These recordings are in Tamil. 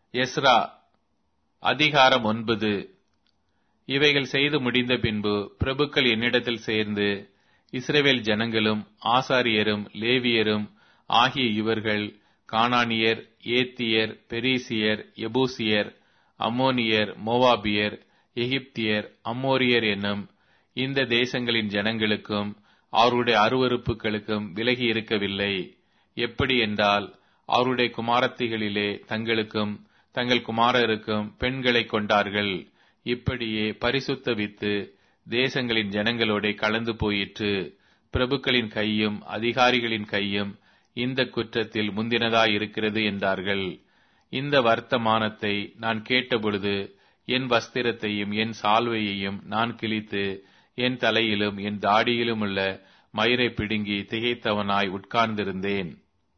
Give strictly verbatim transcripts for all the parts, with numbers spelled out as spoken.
எஸ்ரா அதிகாரம் ஒன்பது. இவைகள் செய்து முடிந்த பின்பு பிரபுக்கள் என்னிடத்தில் சேர்ந்து, இஸ்ரவேல் ஜனங்களும் ஆசாரியரும் லேவியரும் ஆகிய இவர்கள் கானானியர், ஏத்தியர், பெரிசியர், எபூசியர், அம்மோனியர், மோவாபியர், எகிப்தியர், அம்மோரியர் என்னும் இந்த தேசங்களின் ஜனங்களுக்கும் அவருடைய அருவருப்புகளுக்கும் விலகி இருக்கவில்லை. எப்படி என்றால், அவருடைய குமாரத்திகளிலே தங்களுக்கும் தங்கள் குமாரருக்கும் பெண்களை கொண்டார்கள். இப்படியே பரிசுத்த வித்து தேசங்களின் ஜனங்களோட கலந்து போயிற்று. பிரபுக்களின் கையும் அதிகாரிகளின் கையும் இந்த குற்றத்தில் முந்தினதாயிருக்கிறது என்றார்கள். இந்த வர்த்தமானத்தை நான் கேட்டபொழுது என் வஸ்திரத்தையும் என் சால்வையையும் நான் கிழித்து என் தலையிலும் என் தாடியிலும் உள்ள மயிரை பிடுங்கி திகைத்தவனாய் உட்கார்ந்திருந்தேன்.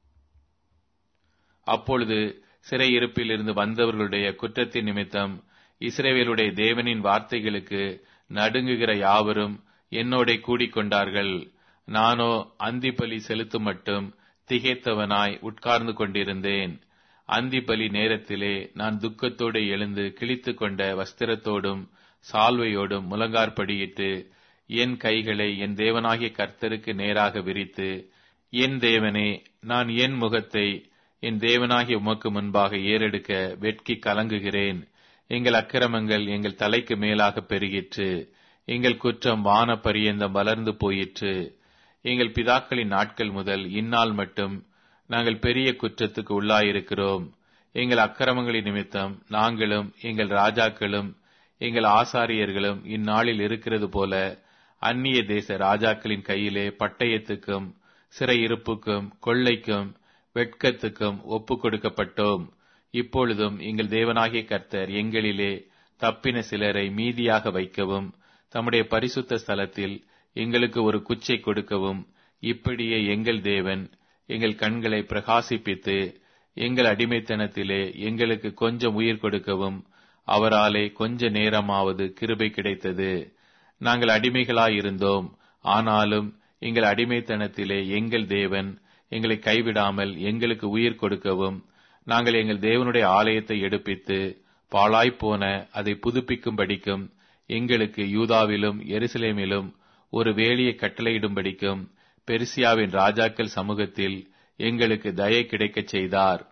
அப்பொழுது சிறையிருப்பிலிருந்து வந்தவர்களுடைய குற்றத்தின் நிமித்தம் இஸ்ரவேலுடைய தேவனின் வார்த்தைகளுக்கு நடுங்குகிற யாவரும் என்னோட கூடிக்கொண்டார்கள். நானோ அந்திபலி செலுத்தும் மட்டும் திகைத்தவனாய் உட்கார்ந்து கொண்டிருந்தேன். அந்திபலி நேரத்திலே நான் துக்கத்தோடு எழுந்து கிழித்து கொண்ட வஸ்திரத்தோடும் சால்வையோடும் முழங்கார்படியிட்டு என் கைகளை என் தேவனாகிய கர்த்தருக்கு நேராக விரித்து, என் தேவனே, நான் என் முகத்தை என் தேவனாகிய உமக்கு முன்பாக ஏறெடுக்க வெட்கி கலங்குகிறேன். எங்கள் அக்கிரமங்கள் எங்கள் தலைக்கு மேலாக பெருகிற்று. எங்கள் குற்றம் வான பரியந்தம் வளர்ந்து போயிற்று. எங்கள் பிதாக்களின் நாட்கள் முதல் இந்நாள் மட்டும் நாங்கள் பெரிய குற்றத்துக்கு உள்ளாயிருக்கிறோம். எங்கள் அக்கிரமங்களின் நிமித்தம் நாங்களும் எங்கள் ராஜாக்களும் எங்கள் ஆசாரியர்களும் இந்நாளில் இருக்கிறது போல அந்நிய தேச ராஜாக்களின் கையிலே பட்டயத்துக்கும் சிறையிருப்புக்கும் கொள்ளைக்கும் வெட்கத்துக்கும் ஒப்பு கொடுக்கப்பட்டோம். இப்பொழுதும் எங்கள் தேவனாகிய கர்த்தர் எங்களிலே தப்பின சிலரை மீதியாக வைக்கவும் தம்முடைய பரிசுத்த ஸ்தலத்தில் எங்களுக்கு ஒரு குச்சை கொடுக்கவும் இப்படியே எங்கள் தேவன் எங்கள் கண்களை பிரகாசிப்பித்து எங்கள் அடிமைத்தனத்திலே எங்களுக்கு கொஞ்சம் உயிர் கொடுக்கவும் அவராலே கொஞ்ச நேரமாவது கிருபை கிடைத்தது. நாங்கள் அடிமைகளாயிருந்தோம். ஆனாலும் எங்கள் அடிமைத்தனத்திலே எங்கள் தேவன் எங்களை கைவிடாமல் எங்களுக்கு உயிர் கொடுக்கவும் நாங்கள் எங்கள் தேவனுடைய ஆலயத்தை எடுப்பித்து பாழாய்ப்போன அதை புதுப்பிக்கும்படிக்கும் எங்களுக்கு யூதாவிலும் எருசலேமிலும் ஒரு வேலியை கட்டளையிடும்படிக்கும் பெர்சியாவின் ராஜாக்கள் சமூகத்தில் எங்களுக்கு தயை கிடைக்கச் செய்தார்.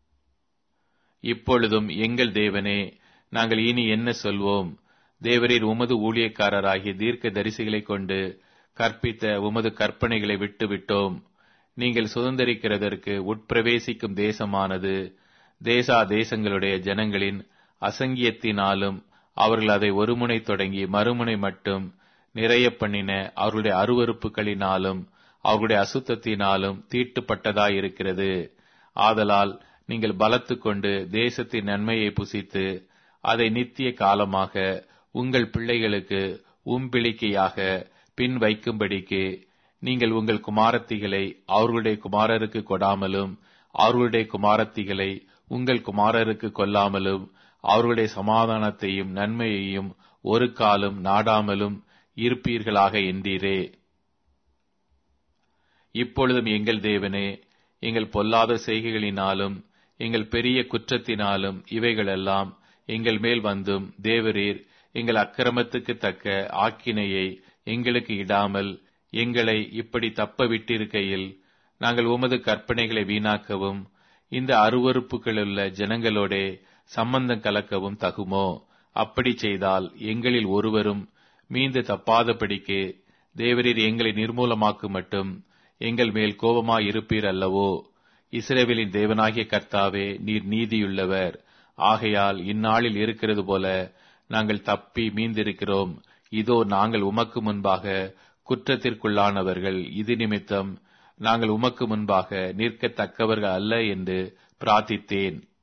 இப்பொழுதும் எங்கள் தேவனே, நாங்கள் இனி என்ன சொல்வோம்? தேவரீர் உமது ஊழியக்காரராகிய தீர்க்க தரிசிகளை கொண்டு கற்பித்த உமது கற்பனைகளை விட்டு விட்டோம். நீங்கள் சுதந்திரிக்கிறதற்கு உட்பிரவேசிக்கும் தேசமானது தேசா தேசங்களுடைய ஜனங்களின் அசங்கியத்தினாலும் அவர்கள் அதை ஒருமுனை தொடங்கி மறுமுனை மட்டும் நிறைய பண்ணின அவர்களுடைய அருவருப்புகளினாலும் அவர்களுடைய அசுத்தத்தினாலும் தீட்டுப்பட்டதாயிருக்கிறது. ஆதலால் நீங்கள் பலத்து கொண்டு தேசத்தின் நன்மையை புசித்து அதை நித்திய காலமாக உங்கள் பிள்ளைகளுக்கு உம்பிளிக்கையாக பின் வைக்கும்படிக்கு நீங்கள் உங்கள் குமாரத்திகளை அவர்களுடைய குமாரருக்கு கொடாமலும் அவர்களுடைய குமாரத்திகளை உங்கள் குமாரருக்கு கொல்லாமலும் அவர்களுடைய சமாதானத்தையும் நன்மையையும் ஒரு காலம் நாடாமலும் இருப்பீர்களாக என்றீரே. இப்பொழுதும் எங்கள் தேவனே, எங்கள் பொல்லாத செய்கைகளினாலும் எங்கள் பெரிய குற்றத்தினாலும் இவைகளெல்லாம் எங்கள் மேல் வந்தும் தேவரீர் எங்கள் அக்கிரமத்துக்கு தக்க ஆக்கினையை எங்களுக்கு இடாமல் எங்களை இப்படி தப்ப விட்டிருக்கையில் நாங்கள் உமது கற்பனைகளை வீணாக்கவும் இந்த அருவருப்புகளுள்ள ஜனங்களோடே சம்பந்தம் கலக்கவும் தகுமோ? அப்படி செய்தால் எங்களில் ஒருவரும் மீண்டு தப்பாதபடிக்கு தேவரீர் எங்களை நிர்மூலமாக்கு மட்டும் எங்கள் மேல் கோபமாயிருப்பீர் அல்லவோ? இஸ்ரவேலின் தேவனாகிய கர்த்தாவே, நீர் நீதியுள்ளவர். ஆகையால் இந்நாளில் இருக்கிறது போல நாங்கள் தப்பி மீந்திருக்கிறோம். இதோ நாங்கள் உமக்கு முன்பாக குற்றத்திற்குள்ளானவர்கள். இது நிமித்தம் நாங்கள் உமக்கு முன்பாக நிற்கத்தக்கவர்கள் அல்ல என்று பிரார்த்தித்தேன்.